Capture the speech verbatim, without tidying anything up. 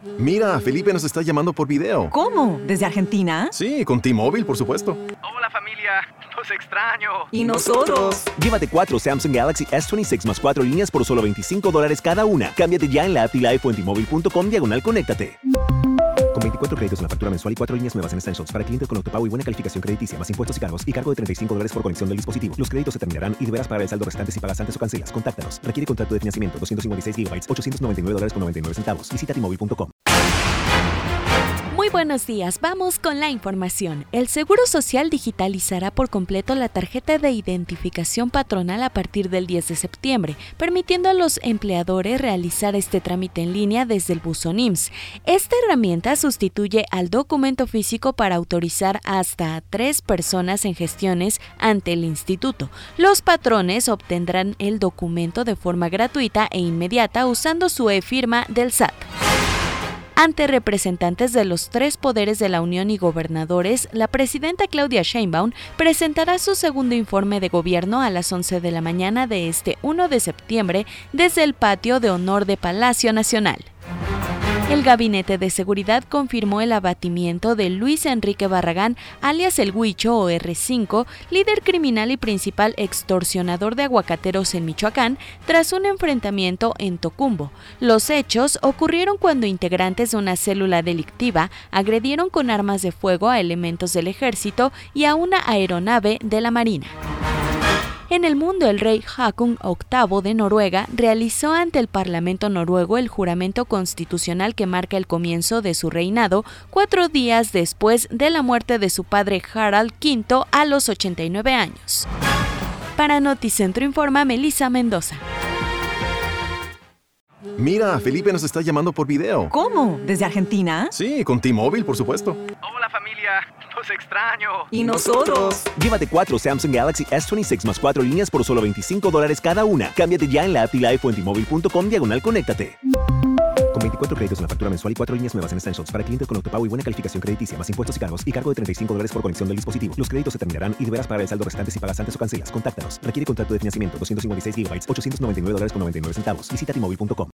Mira, Felipe nos está llamando por video. ¿Cómo? ¿Desde Argentina? Sí, con T-Mobile, por supuesto. Hola familia, los extraño. ¿Y nosotros? Llévate cuatro Samsung Galaxy S veintiséis más cuatro líneas por solo veinticinco dólares cada una. Cámbiate ya en la app y Live o en T-Mobile punto com diagonal conéctate. Con veinticuatro créditos en la factura mensual y cuatro líneas nuevas en Essentials para clientes con autopago y buena calificación crediticia, más impuestos y cargos y cargo de treinta y cinco dólares por conexión del dispositivo. Los créditos se terminarán y deberás pagar el saldo restante si pagas antes o cancelas. Contáctanos. Requiere contrato de financiamiento. doscientos cincuenta y seis gigabytes, ochocientos noventa y nueve dólares con noventa y nueve centavos. Visita T Mobile punto com. Muy buenos días, vamos con la información. El Seguro Social digitalizará por completo la tarjeta de identificación patronal a partir del diez de septiembre, permitiendo a los empleadores realizar este trámite en línea desde el buzón I M S S. Esta herramienta sustituye al documento físico para autorizar hasta a tres personas en gestiones ante el instituto. Los patrones obtendrán el documento de forma gratuita e inmediata usando su e-firma del S A T. Ante representantes de los tres poderes de la Unión y gobernadores, la presidenta Claudia Sheinbaum presentará su segundo informe de gobierno a las once de la mañana de este primero de septiembre desde el patio de honor de Palacio Nacional. El Gabinete de Seguridad confirmó el abatimiento de Luis Enrique Barragán, alias El Huicho o erre cinco, líder criminal y principal extorsionador de aguacateros en Michoacán, tras un enfrentamiento en Tocumbo. Los hechos ocurrieron cuando integrantes de una célula delictiva agredieron con armas de fuego a elementos del ejército y a una aeronave de la Marina. En el mundo, el rey Haakon octavo de Noruega realizó ante el Parlamento noruego el juramento constitucional que marca el comienzo de su reinado, cuatro días después de la muerte de su padre Harald quinto a los ochenta y nueve años. Para Noticentro informa Melissa Mendoza. Mira, Felipe nos está llamando por video. ¿Cómo? ¿Desde Argentina? Sí, con T-Mobile, por supuesto. Hola familia, los extraño. ¿Y nosotros? Llévate cuatro Samsung Galaxy S veintiséis más cuatro líneas por solo veinticinco dólares cada una. Cámbiate ya en la app y Live o en T Mobile punto com diagonal conéctate. Con veinticuatro créditos en la factura mensual y cuatro líneas nuevas en Essentials para clientes con autopago y buena calificación crediticia, más impuestos y cargos y cargo de treinta y cinco dólares por conexión del dispositivo. Los créditos se terminarán y deberás pagar el saldo restante si pagas antes o cancelas. Contáctanos. Requiere contrato de financiamiento. doscientos cincuenta y seis gigabytes, ochocientos noventa y nueve dólares con noventa y nueve centavos. Visita T Mobile punto com.